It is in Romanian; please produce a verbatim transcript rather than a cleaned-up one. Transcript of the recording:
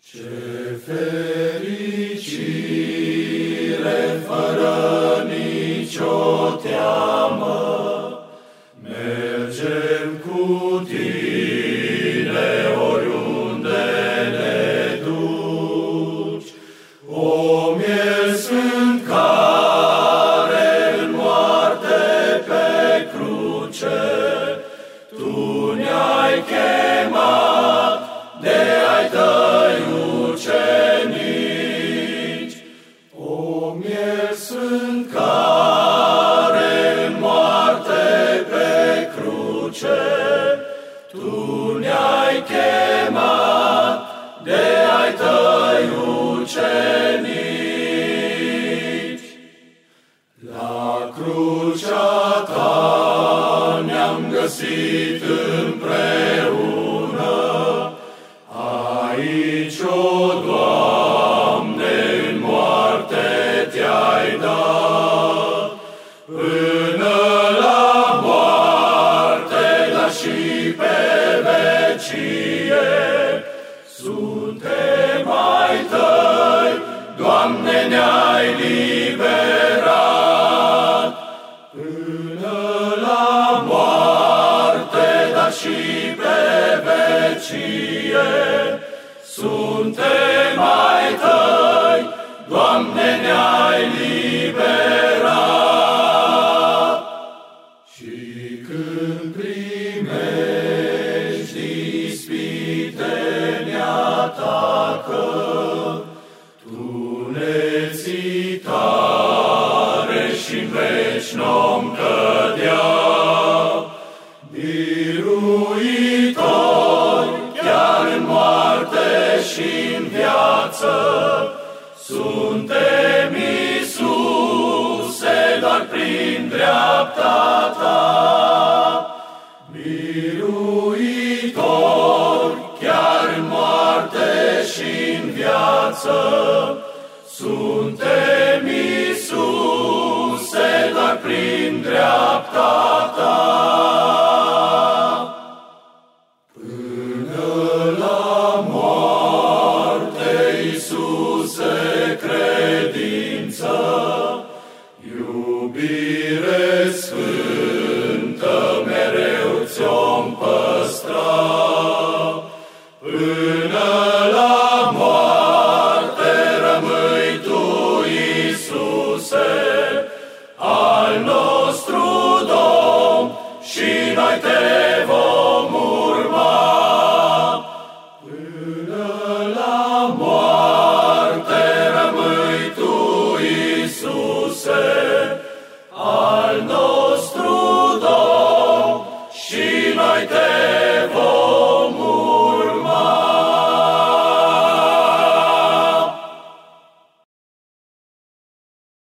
Ce fericire fără nicio teamă, mergem cu tine oriunde ne duci. O miel sfânt care în moarte pe cruce, tu ne-ai chemat de ai tăi ucenici. O miel sfânt care în moarte pe cruce, tu ne-ai chemat de ai tăi ucenici. La crucea ta ne-am găsit împreună, aici, o Doamne, în moarte te-ai dat. Până la moarte, dar și pe vecie, suntem ai tăi, Doamne, ne-ai liberat. Până la moarte, dar și pe vecie, suntem ai tăi, Doamne, ne-ai liberat. Și când primești ispite ne-atacă, tu ne ții tare și-n veci n-om cădea. Biruitor, chiar în moarte și-n viață, suntem, Iisuse, doar prin dreapta ta. Biruitor, chiar în moarte și-n viață, suntem